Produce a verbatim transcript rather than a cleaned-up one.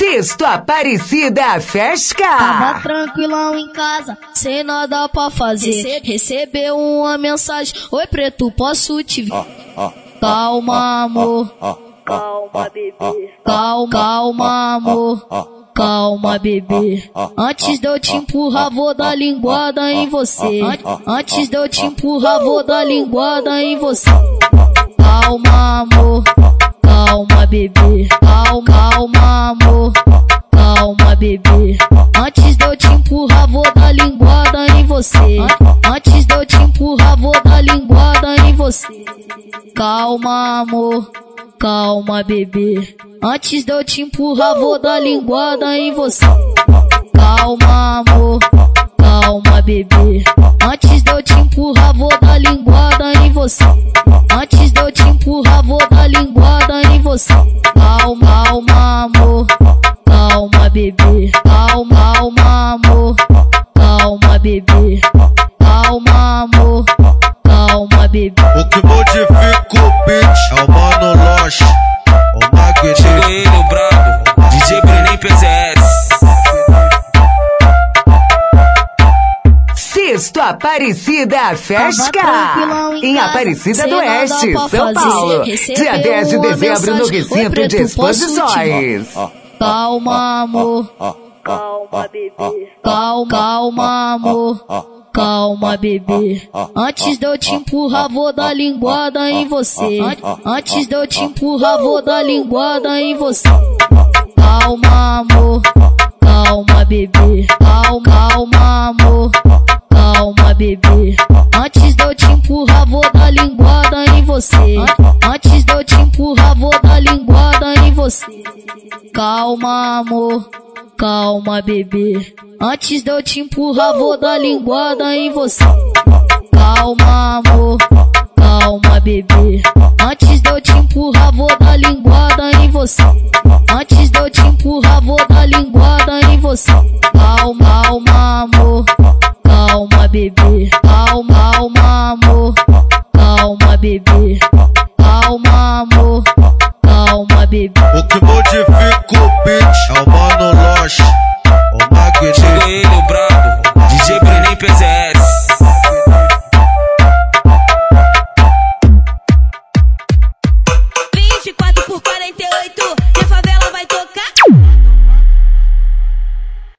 Sexto Aparecida Fesca. Tava tranquilão em casa, sem nada pra fazer. Recebeu uma mensagem: oi preto, posso te ver? Calma amor, Calma, bebê. calma, calma amor, calma bebê. Antes de eu te empurrar vou dar linguada em você. Antes de eu te empurrar vou dar linguada em você. Calma amor, calma bebê, calma, calma amor, calma bebê. Antes de eu te empurrar vou dar linguada em você. Antes de eu te empurrar vou dar linguada em você. Calma amor, calma bebê. Antes de eu te empurrar vou dar linguada em você. Calma amor, calma bebê. Antes de eu te empurrar vou dar linguada em você. Antes de eu te empurrar vou dar linguada em você. Calma, calma amor, calma bebê. Calma, calma amor, calma bebê. Calma amor, calma bebê. O que modifica o beat é o Mano Loche, o Magneto. Chegou ele, o brabo, D J Brenem P Z S. Sexto Aparecida Fesca, em Aparecida do Oeste, São Paulo, dia dez de dezembro no recinto de exposições. Calma amor, Calma, bebê. calma, calma amor, calma bebê. Antes de eu te empurrar vou dar linguada em você. Antes de eu te empurrar vou dar linguada em você. Calma amor, calma bebê, calma, calma amor, calma bebê. Antes de eu te empurrar vou dar linguada em você. Antes de eu te empurrar vou dar linguada em você. Calma amor, calma bebê. Antes de eu te empurrar vou dar linguada em você. Calma amor, calma bebê. Antes de eu te empurrar vou dar linguada em você. Antes de eu te empurrar vou dar linguada em você. Calma, calma amor, calma bebê. Calma, calma amor, calma bebê.